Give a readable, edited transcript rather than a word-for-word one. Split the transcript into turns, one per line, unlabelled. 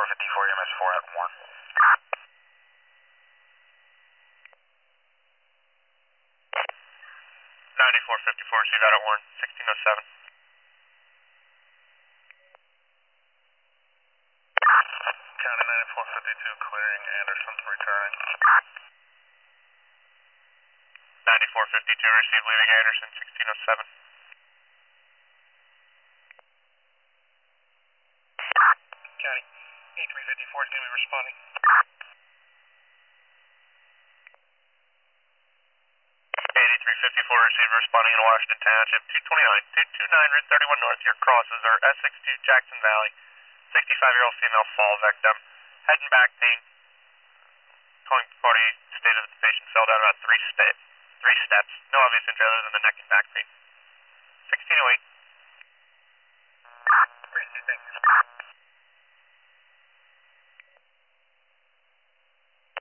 9454 EMS 4 at 1. 9454, see that at 1, 1607. County 9452, clearing Anderson's returning. 9452, receive leaving Anderson, 1607. County 8354 is going to be responding. 8354, receiver responding in Washington Township, 229 Route 31 North. Your crosses are S62 Jackson Valley, 65-year-old female fall victim. Head and back pain. Calling party stated that the patient fell down about three steps. No obvious injury other than the neck and back pain. 1608.
Appreciate it, thank you.